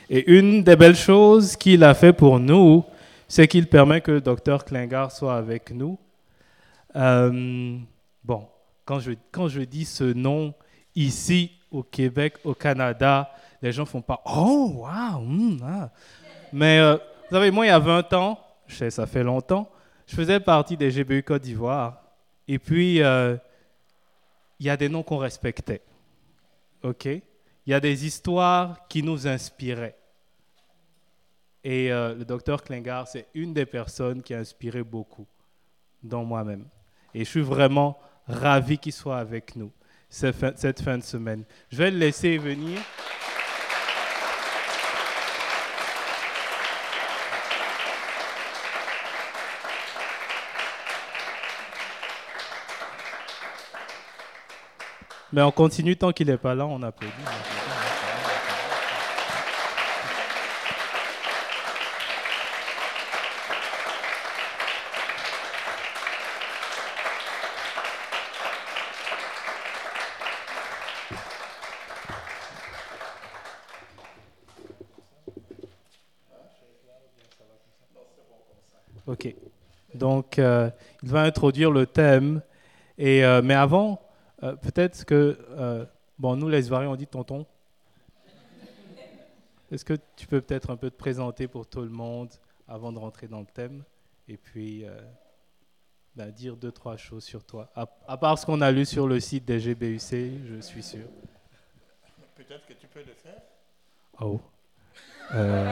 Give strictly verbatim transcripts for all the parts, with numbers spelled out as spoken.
Et une des belles choses qu'il a fait pour nous, c'est qu'il permet que le docteur Klinghardt soit avec nous. Euh, bon, quand je, quand je dis ce nom ici au Québec, au Canada, les gens ne font pas « Oh, waouh mm, ah. !» Mais euh, vous savez, moi, il y a vingt ans, je sais, ça fait longtemps, je faisais partie des G B U Côte d'Ivoire. Et puis, euh, il y a des noms qu'on respectait. OK? Il y a des histoires qui nous inspiraient. Et euh, le docteur Klinghardt, c'est une des personnes qui a inspiré beaucoup, dont moi-même. Et je suis vraiment ravi qu'il soit avec nous cette fin, cette fin de semaine. Je vais le laisser venir. Mais on continue tant qu'il n'est pas là, on applaudit. OK. Donc, euh, il va introduire le thème. Et, euh, mais avant, euh, peut-être que... Euh, bon, nous, les Ivoiriens, on dit tonton. Est-ce que tu peux peut-être un peu te présenter pour tout le monde avant de rentrer dans le thème? Et puis, euh, ben, dire deux, trois choses sur toi. À, à part ce qu'on a lu sur le site des G B U C, je suis sûr. Peut-être que tu peux le faire. Oh. Euh...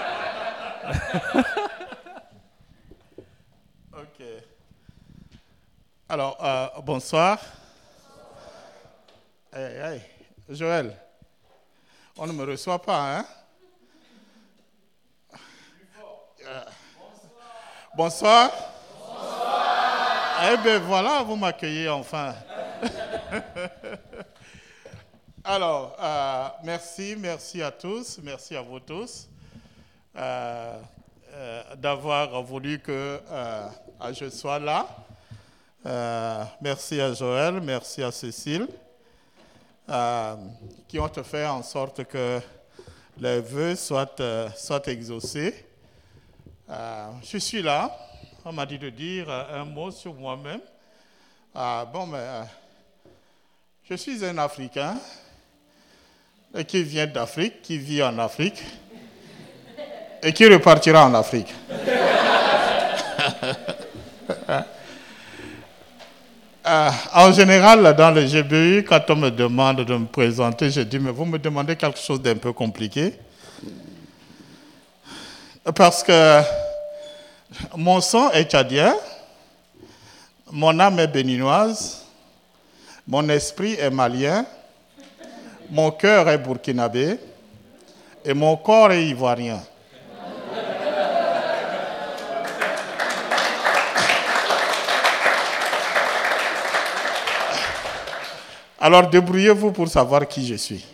Ok. Alors, euh, bonsoir. Hey, hey. Joël, on ne me reçoit pas, hein? Euh, bonsoir. Bonsoir. Eh bien, voilà, vous m'accueillez enfin. Alors, euh, merci, merci à tous, merci à vous tous euh, euh, d'avoir voulu que euh, je sois là. Euh, merci à Joël, merci à Cécile, euh, qui ont fait en sorte que les vœux soient, euh, soient exaucés. Euh, je suis là, on m'a dit de dire un mot sur moi-même. Euh, bon, mais euh, je suis un Africain qui vient d'Afrique, qui vit en Afrique et qui repartira en Afrique. euh, en général, dans le G B U, quand on me demande de me présenter, je dis, mais vous me demandez quelque chose d'un peu compliqué. Parce que mon sang est tchadien, mon âme est béninoise, mon esprit est malien, mon cœur est burkinabé et mon corps est ivoirien. Alors débrouillez-vous pour savoir qui je suis.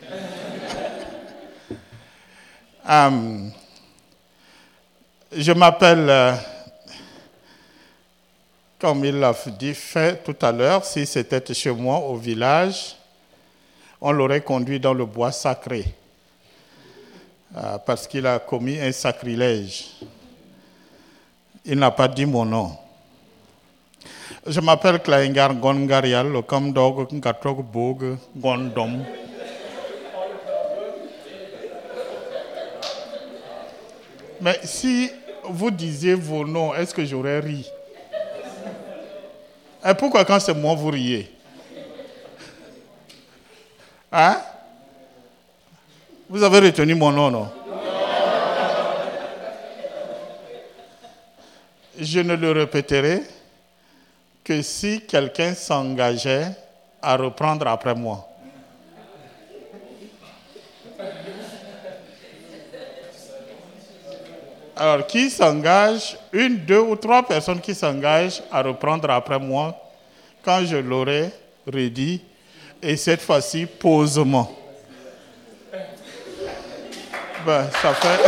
um, je m'appelle, euh, comme il l'a dit fait tout à l'heure, si c'était chez moi au village, on l'aurait conduit dans le bois sacré, euh, parce qu'il a commis un sacrilège. Il n'a pas dit mon nom. Je m'appelle Klinghardt Gongarial, le Kamdog Ngatrok Bog Gondom. Mais si vous disiez vos noms, est-ce que j'aurais ri? Et pourquoi quand c'est moi, vous riez? Hein? Vous avez retenu mon nom, non? Je ne le répéterai que si quelqu'un s'engageait à reprendre après moi. Alors, qui s'engage? Une, deux ou trois personnes qui s'engagent à reprendre après moi quand je l'aurai redit. Et cette fois-ci, posément. Ben, ça fait...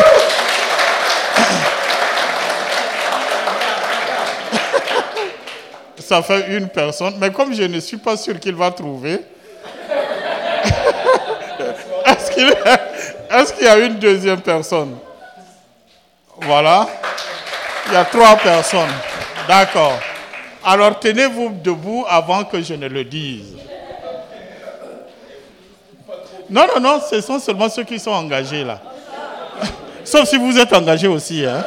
ça fait une personne. Mais comme je ne suis pas sûr qu'il va trouver... est-ce qu'il est... Est-ce qu'il y a une deuxième personne? Voilà. Il y a trois personnes. D'accord. Alors, tenez-vous debout avant que je ne le dise. Non, non, non, ce sont seulement ceux qui sont engagés là. Sauf si vous êtes engagés aussi. Hein.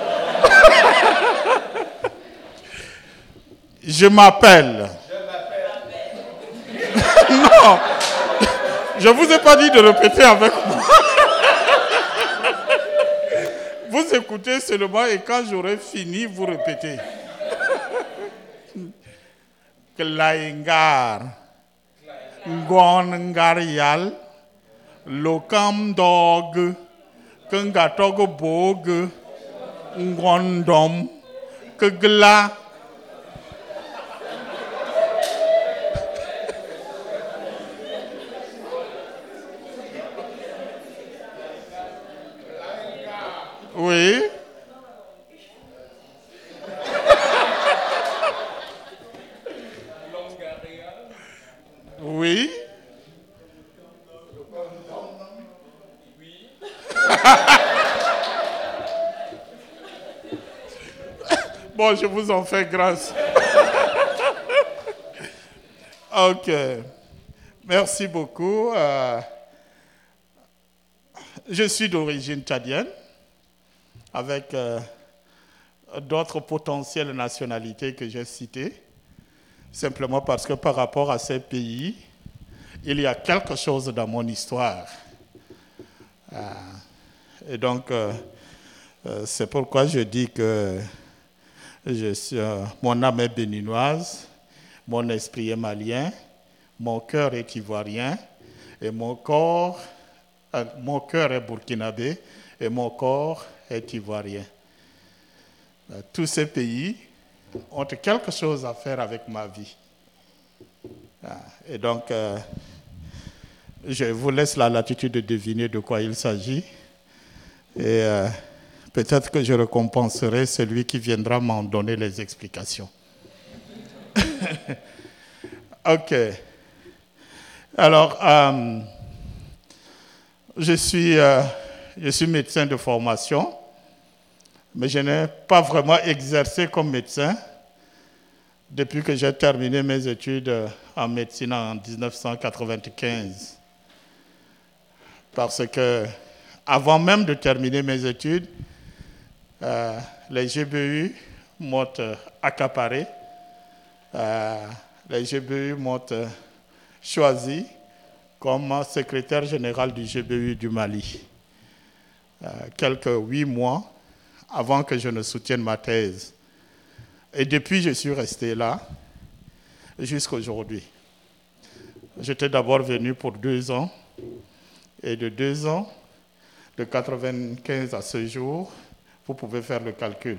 Je m'appelle. Non. Je ne vous ai pas dit de répéter avec moi. Vous écoutez seulement et quand j'aurai fini, vous répétez. Klaingar. Ngongarial. Lokam dog. Kungatog bog. Ngondom. Kugla. Oui. Oui. Bon, je vous en fais grâce. Ok. Merci beaucoup. Euh, je suis d'origine tchadienne, avec euh, d'autres potentielles nationalités que j'ai citées, simplement parce que par rapport à ces pays, il y a quelque chose dans mon histoire. Euh, et donc, euh, euh, c'est pourquoi je dis que je suis, euh, mon âme est béninoise, mon esprit est malien, mon cœur est ivoirien, et mon corps, euh, mon cœur est burkinabé, et mon corps est ivoirien. Euh, tous ces pays ont quelque chose à faire avec ma vie. Ah, et donc, euh, je vous laisse la latitude de deviner de quoi il s'agit. Et euh, peut-être que je récompenserai celui qui viendra m'en donner les explications. Ok. Alors, euh, je suis, euh, je suis médecin de formation, mais je n'ai pas vraiment exercé comme médecin depuis que j'ai terminé mes études en médecine en dix-neuf cent quatre-vingt-quinze. Parce que, avant même de terminer mes études, euh, les G B U m'ont accaparé. Euh, les G B U m'ont choisi comme secrétaire général du G B U du Mali. Euh, quelques huit mois avant que je ne soutienne ma thèse. Et depuis, je suis resté là jusqu'à aujourd'hui. J'étais d'abord venu pour deux ans. Et de deux ans, de quatre-vingt-quinze à ce jour, vous pouvez faire le calcul.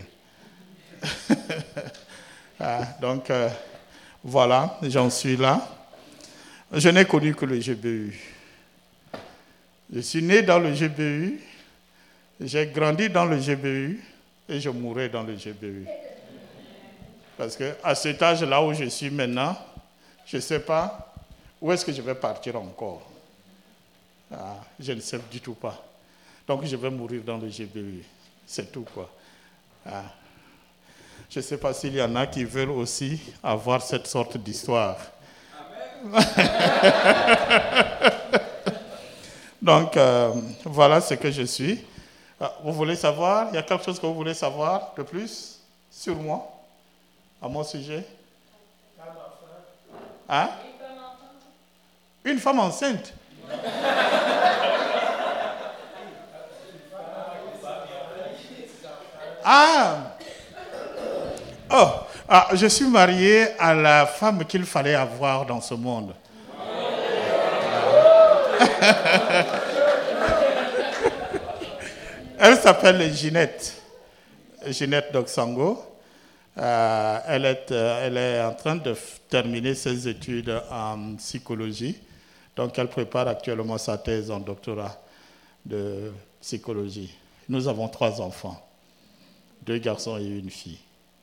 ah, donc, euh, voilà, j'en suis là. Je n'ai connu que le G B U. Je suis né dans le G B U, j'ai grandi dans le G B U et je mourrai dans le G B U. Parce qu'à cet âge-là où je suis maintenant, je ne sais pas où est-ce que je vais partir encore. Ah, je ne sais du tout pas. Donc je vais mourir dans le G B U. C'est tout, quoi. Ah. Je ne sais pas s'il y en a qui veulent aussi avoir cette sorte d'histoire. Donc, euh, voilà ce que je suis. Ah, vous voulez savoir? Il y a quelque chose que vous voulez savoir de plus sur moi, à mon sujet? Hein? Une femme enceinte. Ah! Oh! Ah, je suis marié à la femme qu'il fallait avoir dans ce monde. Elle s'appelle Ginette. Ginette Doksango. Euh, elle, est, euh, elle est en train de f- terminer ses études en psychologie. Donc, elle prépare actuellement sa thèse en doctorat de psychologie. Nous avons trois enfants, deux garçons et une fille.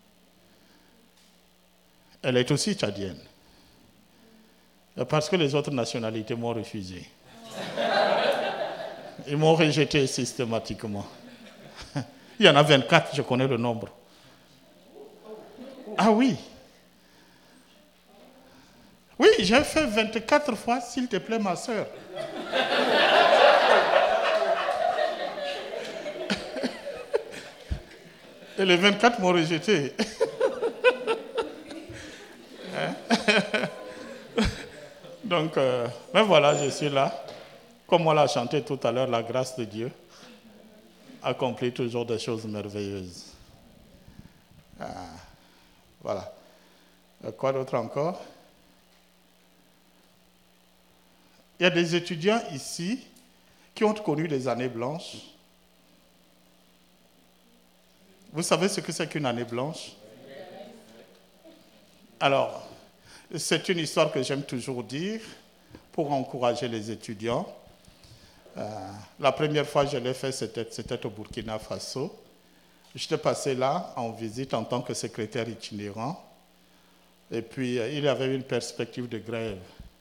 Elle est aussi tchadienne, parce que les autres nationalités m'ont refusé. Ils m'ont rejeté systématiquement. Il y en a vingt-quatre, je connais le nombre. Ah oui. Oui, j'ai fait vingt-quatre fois, s'il te plaît, ma sœur. Et les vingt-quatre m'ont rejeté. Donc, euh, mais voilà, je suis là. Comme on l'a chanté tout à l'heure, la grâce de Dieu accomplit toujours des choses merveilleuses. Ah, voilà. Quoi d'autre encore? Il y a des étudiants ici qui ont connu des années blanches. Vous savez ce que c'est qu'une année blanche? Alors, c'est une histoire que j'aime toujours dire pour encourager les étudiants. Euh, la première fois que je l'ai fait, c'était, c'était au Burkina Faso. J'étais passé là en visite en tant que secrétaire itinérant. Et puis, euh, il y avait une perspective de grève.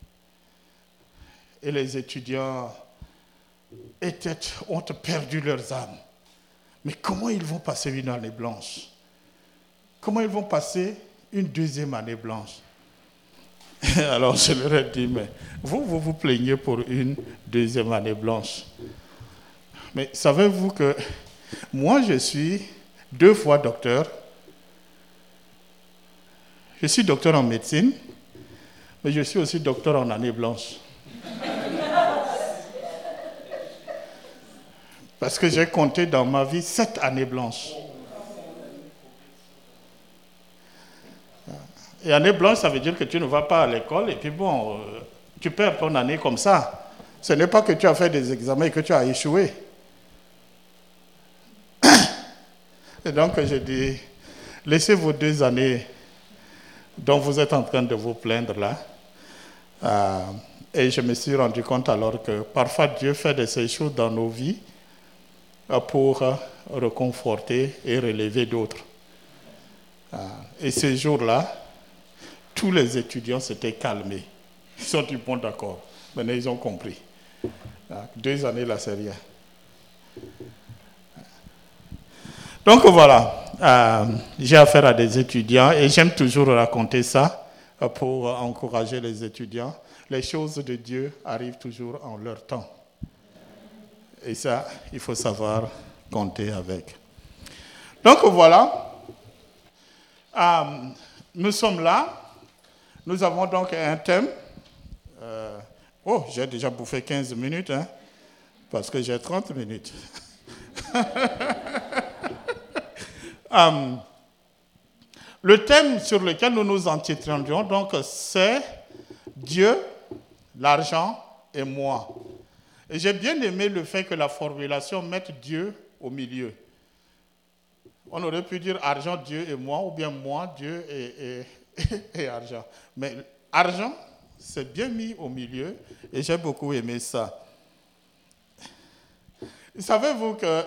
Et les étudiants étaient, ont perdu leurs âmes. Mais comment ils vont passer une année blanche? Comment ils vont passer une deuxième année blanche? Alors je leur ai dit, mais vous, vous vous plaignez pour une deuxième année blanche. Mais savez-vous que moi, je suis deux fois docteur. Je suis docteur en médecine, mais je suis aussi docteur en année blanche. Parce que j'ai compté dans ma vie sept années blanches. Et année blanche, ça veut dire que tu ne vas pas à l'école et puis bon, euh, tu perds ton année comme ça. Ce n'est pas que tu as fait des examens et que tu as échoué. Et donc, je dis, laissez vos deux années dont vous êtes en train de vous plaindre là. Euh, et je me suis rendu compte alors que parfois Dieu fait de ces choses dans nos vies pour réconforter et relever d'autres. Et ce jour-là, tous les étudiants s'étaient calmés. Ils sont dit, bon d'accord, maintenant ils ont compris. Deux années là, c'est rien. Donc voilà, euh, j'ai affaire à des étudiants et j'aime toujours raconter ça pour encourager les étudiants. Les choses de Dieu arrivent toujours en leur temps. Et ça, il faut savoir compter avec. Donc voilà, euh, nous sommes là. Nous avons donc un thème. Euh, oh, j'ai déjà bouffé quinze minutes, hein, parce que j'ai trente minutes. euh, le thème sur lequel nous nous entretiendrons, donc, c'est Dieu, l'argent et moi. Et j'ai bien aimé le fait que la formulation mette Dieu au milieu. On aurait pu dire argent, Dieu et moi, ou bien moi, Dieu et, et, et argent. Mais argent, c'est bien mis au milieu et j'ai beaucoup aimé ça. Savez-vous que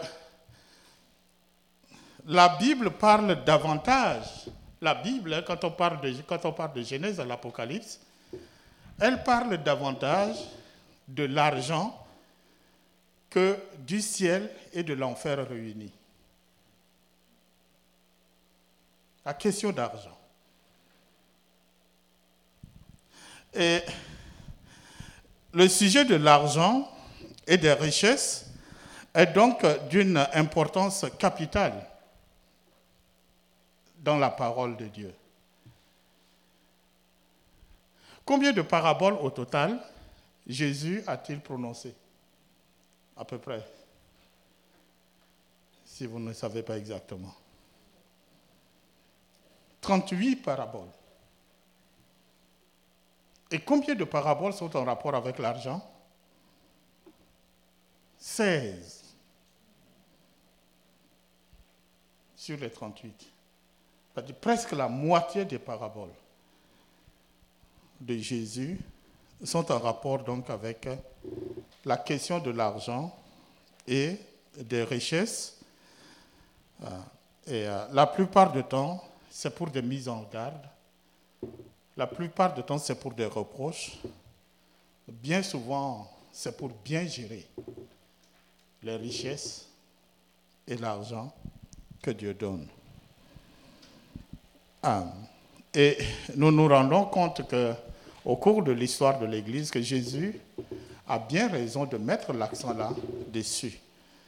la Bible parle davantage, la Bible, quand on parle de, quand on parle de Genèse à l'Apocalypse, elle parle davantage de l'argent que du ciel et de l'enfer réunis. La question d'argent. Et le sujet de l'argent et des richesses est donc d'une importance capitale dans la parole de Dieu. Combien de paraboles au total Jésus a-t-il prononcé? À peu près, si vous ne savez pas exactement. trente-huit paraboles. Et combien de paraboles sont en rapport avec l'argent? seize sur les trente-huit. C'est-à-dire presque la moitié des paraboles de Jésus sont en rapport donc avec la question de l'argent et des richesses. Et la plupart du temps, c'est pour des mises en garde. La plupart du temps, c'est pour des reproches. Bien souvent, c'est pour bien gérer. les richesses et l'argent que Dieu donne. Ah. Et nous nous rendons compte qu'au cours de l'histoire de l'Église, que Jésus a bien raison de mettre l'accent là-dessus.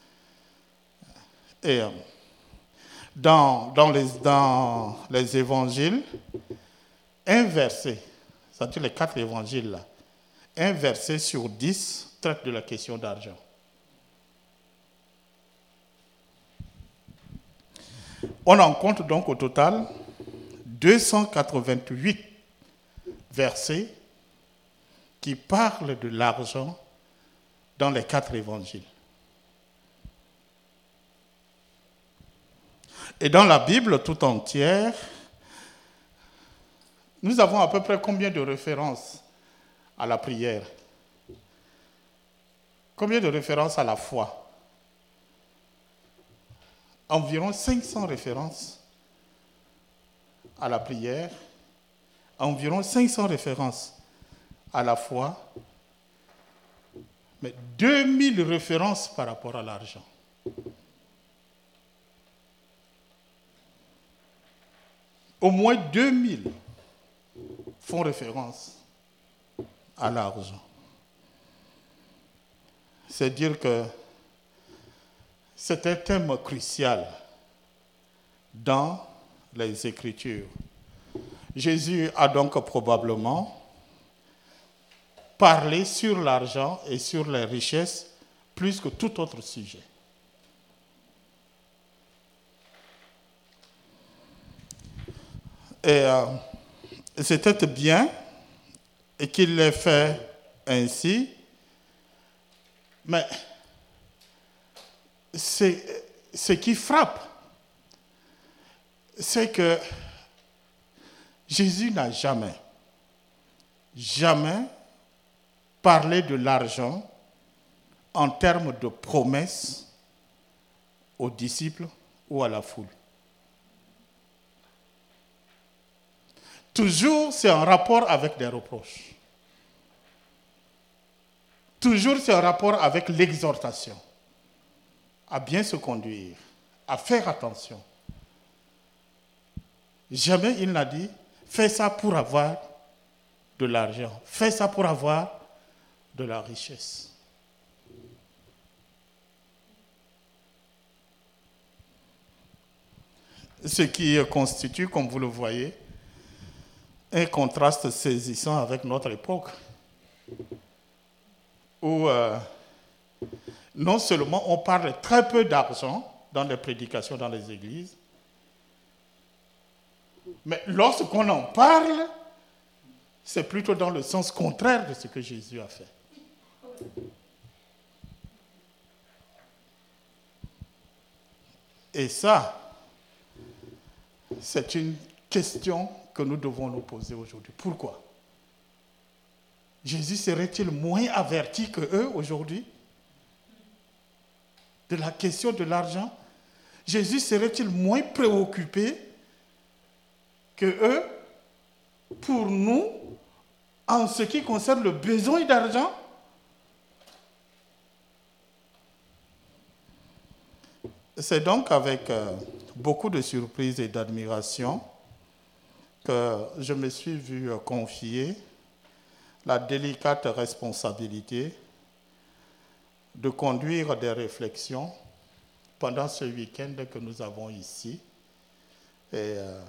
Et dans, dans, les, dans les évangiles, un verset, c'est-à-dire les quatre évangiles là, un verset sur dix traite de la question d'argent. On en compte donc au total deux cent quatre-vingt-huit versets qui parlent de l'argent dans les quatre évangiles. Et dans la Bible tout entière, nous avons à peu près combien de références à la prière? Combien de références à la foi? Environ cinq cents références à la prière, environ cinq cents références à la foi, mais deux mille références par rapport à l'argent. Au moins deux mille font référence à l'argent. C'est dire que c'est un thème crucial dans les Écritures. Jésus a donc probablement parlé sur l'argent et sur les richesses plus que tout autre sujet. Et euh, c'était bien et qu'il l'ait fait ainsi, mais c'est, ce qui frappe, c'est que Jésus n'a jamais, jamais parlé de l'argent en termes de promesses aux disciples ou à la foule. Toujours, c'est en rapport avec des reproches. Toujours, c'est en rapport avec l'exhortation à bien se conduire, à faire attention. Jamais il n'a dit, fais ça pour avoir de l'argent, fais ça pour avoir de la richesse. Ce qui constitue, comme vous le voyez, un contraste saisissant avec notre époque, où euh, non seulement on parle très peu d'argent dans les prédications dans les églises, mais lorsqu'on en parle, c'est plutôt dans le sens contraire de ce que Jésus a fait. Et ça, c'est une question que nous devons nous poser aujourd'hui. Pourquoi? Jésus serait-il moins averti que eux aujourd'hui de la question de l'argent? Jésus serait-il moins préoccupé que eux pour nous en ce qui concerne le besoin d'argent? C'est donc avec euh, beaucoup de surprise et d'admiration que je me suis vu confier la délicate responsabilité de conduire des réflexions pendant ce week-end que nous avons ici. Et euh,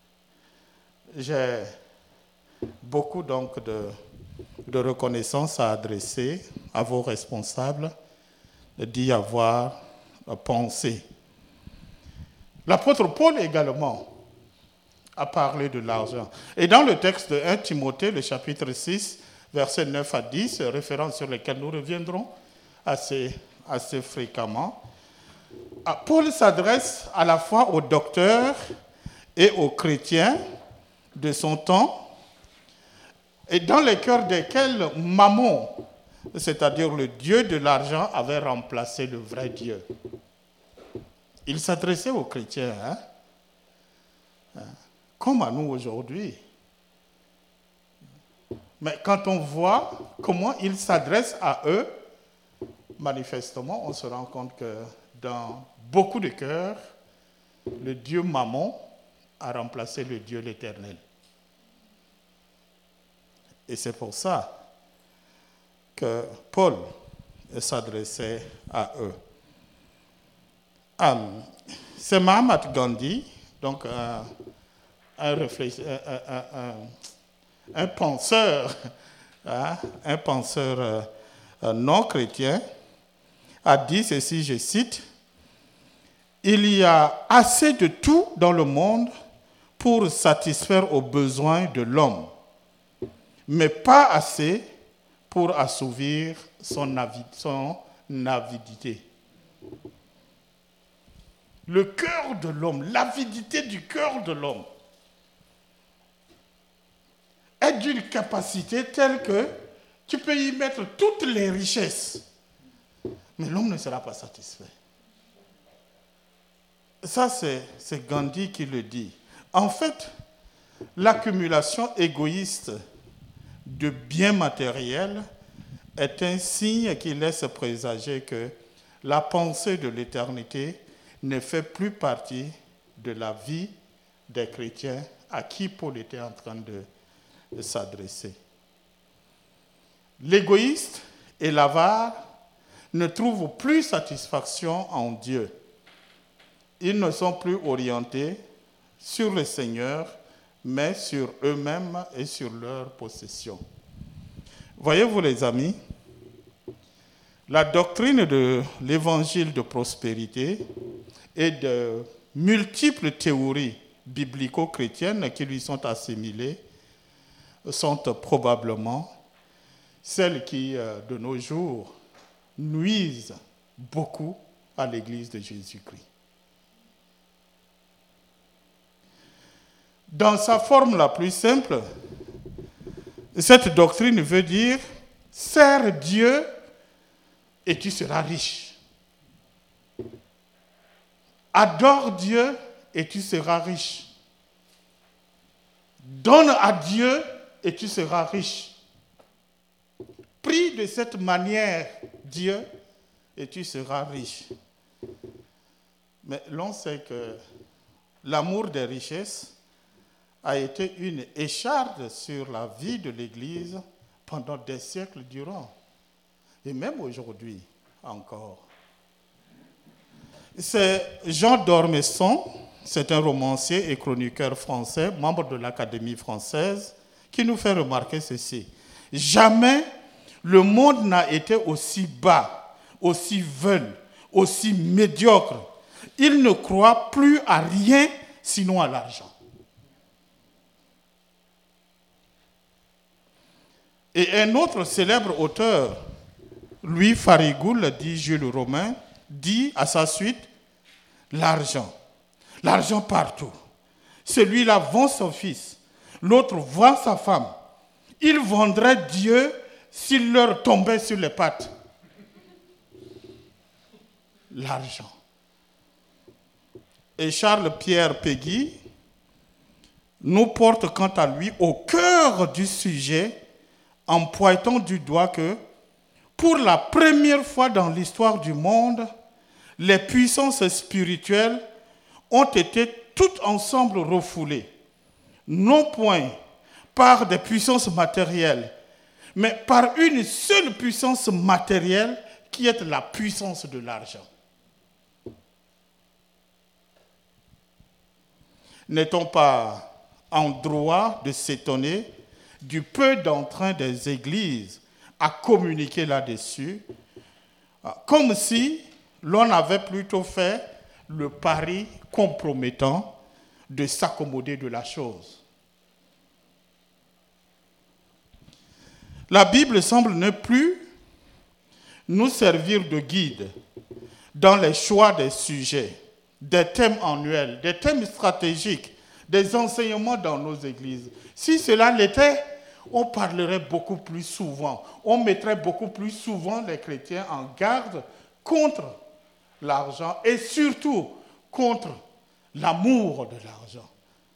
j'ai beaucoup donc de, de reconnaissance à adresser à vos responsables d'y avoir pensé. L'apôtre Paul également a parlé de l'argent. Et dans le texte de premier Timothée, le chapitre six, versets neuf à dix, références sur lesquelles nous reviendrons assez, assez fréquemment, Paul s'adresse à la fois aux docteurs et aux chrétiens de son temps, et dans les cœurs desquels Mammon, c'est-à-dire le dieu de l'argent, avait remplacé le vrai Dieu. Il s'adressait aux chrétiens, hein? Comme à nous aujourd'hui. Mais quand on voit comment il s'adresse à eux, manifestement, on se rend compte que dans beaucoup de cœurs, le Dieu Mammon a remplacé le Dieu l'Éternel. Et c'est pour ça que Paul s'adressait à eux. Um, c'est Mahatma Gandhi, donc un, un, réfléch- un, un, un, un penseur, hein, un penseur euh, non chrétien, a dit ceci, je cite, « Il y a assez de tout dans le monde pour satisfaire aux besoins de l'homme, mais pas assez pour assouvir son, avid, son avidité. » Le cœur de l'homme, l'avidité du cœur de l'homme est d'une capacité telle que tu peux y mettre toutes les richesses, mais l'homme ne sera pas satisfait. Ça, c'est, c'est Gandhi qui le dit. En fait, l'accumulation égoïste de biens matériels est un signe qui laisse présager que la pensée de l'éternité ne fait plus partie de la vie des chrétiens à qui Paul était en train de, de s'adresser. L'égoïste et l'avare ne trouvent plus satisfaction en Dieu. Ils ne sont plus orientés sur le Seigneur, mais sur eux-mêmes et sur leurs possessions. Voyez-vous les amis, la doctrine de l'évangile de prospérité et de multiples théories biblico-chrétiennes qui lui sont assimilées sont probablement celles qui, de nos jours, nuisent beaucoup à l'Église de Jésus-Christ. Dans sa forme la plus simple, cette doctrine veut dire « sers Dieu et tu seras riche ». Adore Dieu et tu seras riche. Donne à Dieu et tu seras riche. Prie de cette manière Dieu et tu seras riche. Mais l'on sait que l'amour des richesses a été une écharde sur la vie de l'Église pendant des siècles durant. Et même aujourd'hui encore. C'est Jean d'Ormesson, c'est un romancier et chroniqueur français, membre de l'Académie française, qui nous fait remarquer ceci. Jamais le monde n'a été aussi bas, aussi veule, aussi médiocre. Il ne croit plus à rien sinon à l'argent. Et un autre célèbre auteur, Louis Farigoul, dit Jules Romain, dit à sa suite, l'argent, l'argent partout. Celui-là vend son fils, l'autre vend sa femme. Ils vendraient Dieu s'il leur tombait sur les pattes. L'argent. Et Charles-Pierre Péguy nous porte quant à lui au cœur du sujet en pointant du doigt que pour la première fois dans l'histoire du monde, les puissances spirituelles ont été toutes ensemble refoulées, non point par des puissances matérielles, mais par une seule puissance matérielle qui est la puissance de l'argent. N'est-on pas en droit de s'étonner du peu d'entrain des églises à communiquer là-dessus, comme si l'on avait plutôt fait le pari compromettant de s'accommoder de la chose. La Bible semble ne plus nous servir de guide dans les choix des sujets, des thèmes annuels, des thèmes stratégiques, des enseignements dans nos églises. Si cela l'était, on parlerait beaucoup plus souvent, on mettrait beaucoup plus souvent les chrétiens en garde contre l'argent et surtout contre l'amour de l'argent.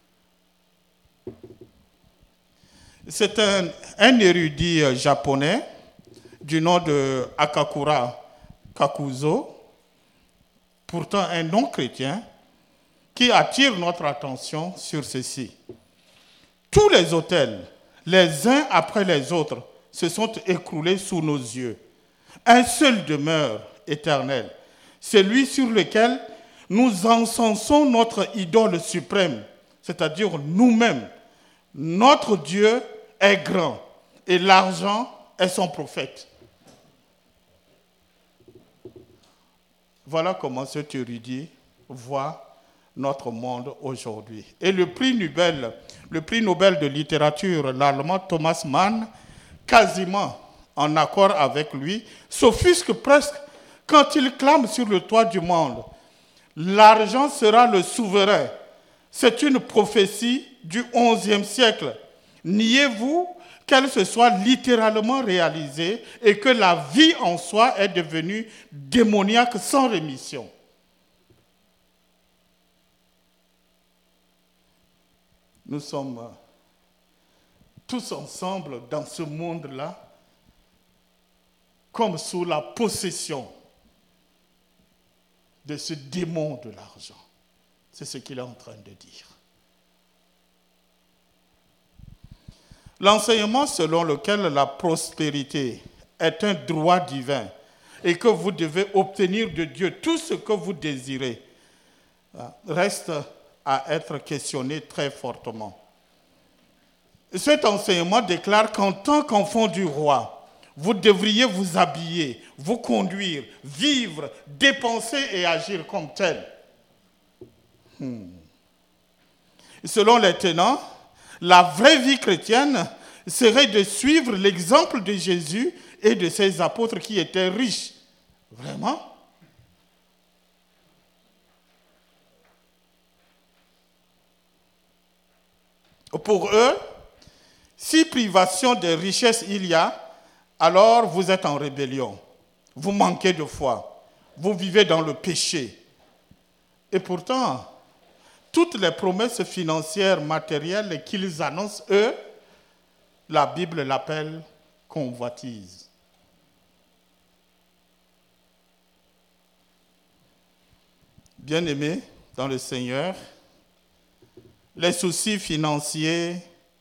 C'est un, un érudit japonais du nom de Akakura Kakuzo, pourtant un non-chrétien, qui attire notre attention sur ceci. Tous les autels, les uns après les autres, se sont écroulés sous nos yeux. Un seul demeure éternel, celui sur lequel nous encensons notre idole suprême, c'est-à-dire nous-mêmes. Notre Dieu est grand et l'argent est son prophète. Voilà comment cet érudit voit notre monde aujourd'hui. Et le prix Nobel, le prix Nobel de littérature, l'allemand Thomas Mann, quasiment en accord avec lui, s'offusque presque quand il clame sur le toit du monde. L'argent sera le souverain. C'est une prophétie du onzième siècle. Niez-vous qu'elle se soit littéralement réalisée et que la vie en soi est devenue démoniaque sans rémission? Nous sommes tous ensemble dans ce monde-là, comme sous la possession de ce démon de l'argent. C'est ce qu'il est en train de dire. L'enseignement selon lequel la prospérité est un droit divin et que vous devez obtenir de Dieu tout ce que vous désirez reste à être questionné très fortement. Cet enseignement déclare qu'en tant qu'enfant du roi, vous devriez vous habiller, vous conduire, vivre, dépenser et agir comme tel. Hmm. Selon les tenants, la vraie vie chrétienne serait de suivre l'exemple de Jésus et de ses apôtres qui étaient riches. Vraiment? Pour eux, si privation de richesse il y a, alors vous êtes en rébellion. Vous manquez de foi. Vous vivez dans le péché. Et pourtant, toutes les promesses financières, matérielles qu'ils annoncent, eux, la Bible l'appelle convoitise. Bien-aimés dans le Seigneur, les soucis financiers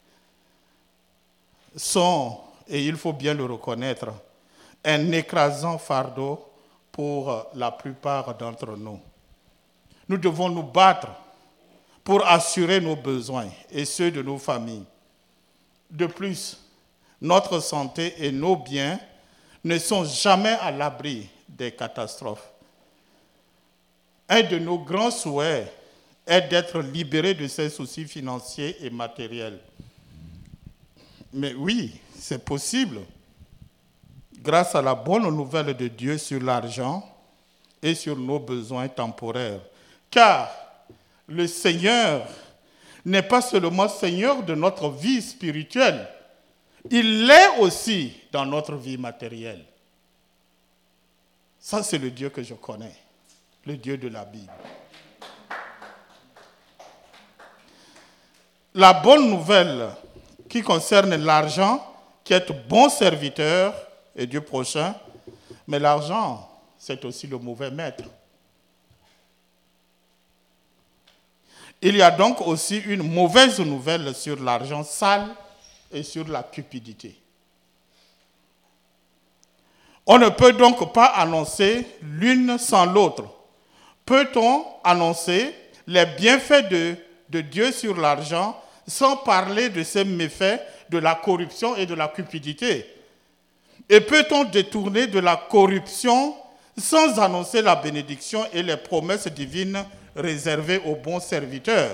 sont, et il faut bien le reconnaître, un écrasant fardeau pour la plupart d'entre nous. Nous devons nous battre pour assurer nos besoins et ceux de nos familles. De plus, notre santé et nos biens ne sont jamais à l'abri des catastrophes. Un de nos grands souhaits est d'être libérés de ces soucis financiers et matériels. Mais oui, c'est possible, grâce à la bonne nouvelle de Dieu sur l'argent et sur nos besoins temporaires. Car le Seigneur n'est pas seulement Seigneur de notre vie spirituelle, il l'est aussi dans notre vie matérielle. Ça, c'est le Dieu que je connais, le Dieu de la Bible. La bonne nouvelle qui concerne l'argent, qui est bon serviteur et Dieu prochain, mais l'argent, c'est aussi le mauvais maître. Il y a donc aussi une mauvaise nouvelle sur l'argent sale et sur la cupidité. On ne peut donc pas annoncer l'une sans l'autre. Peut-on annoncer les bienfaits de, de Dieu sur l'argent sans parler de ses méfaits, de la corruption et de la cupidité? Et peut-on détourner de la corruption sans annoncer la bénédiction et les promesses divines réservées aux bons serviteurs?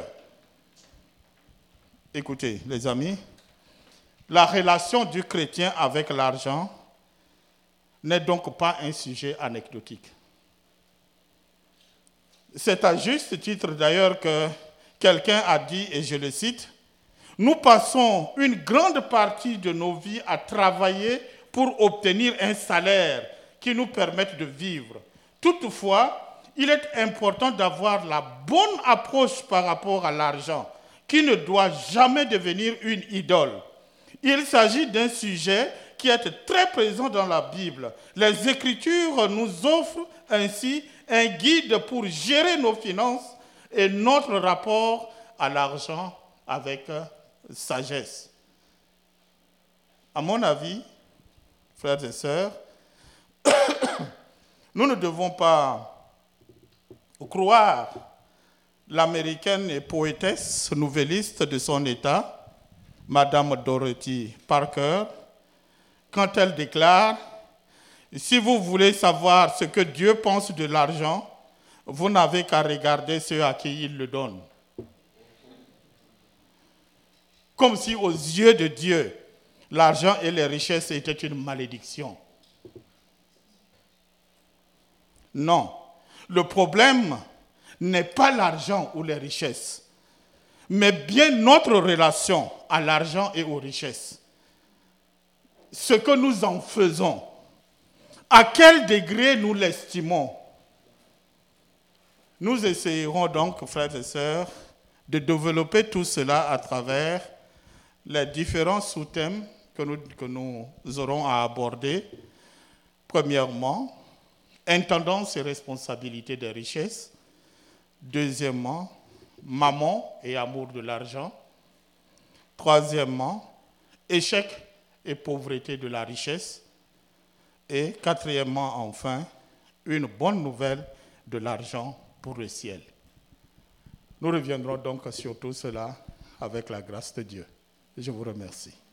Écoutez, les amis, la relation du chrétien avec l'argent n'est donc pas un sujet anecdotique. C'est à juste titre d'ailleurs que quelqu'un a dit, et je le cite, « Nous passons une grande partie de nos vies à travailler pour obtenir un salaire qui nous permette de vivre. Toutefois, il est important d'avoir la bonne approche par rapport à l'argent, qui ne doit jamais devenir une idole. Il s'agit d'un sujet qui qui est très présent dans la Bible. Les Écritures nous offrent ainsi un guide pour gérer nos finances et notre rapport à l'argent avec sagesse. À mon avis, frères et sœurs, nous ne devons pas croire l'américaine et poétesse nouvelliste de son état, Madame Dorothy Parker, quand elle déclare « Si vous voulez savoir ce que Dieu pense de l'argent, vous n'avez qu'à regarder ceux à qui il le donne. » Comme si aux yeux de Dieu, l'argent et les richesses étaient une malédiction. Non, le problème n'est pas l'argent ou les richesses, mais bien notre relation à l'argent et aux richesses. Ce que nous en faisons, à quel degré nous l'estimons. Nous essayerons donc, frères et sœurs, de développer tout cela à travers les différents sous-thèmes que nous, que nous aurons à aborder. Premièrement, intendance et responsabilité des richesses. Deuxièmement, mammon et amour de l'argent. Troisièmement, échec et pauvreté de la richesse. Et quatrièmement, enfin, une bonne nouvelle de l'argent pour le ciel. Nous reviendrons donc sur tout cela avec la grâce de Dieu. Je vous remercie.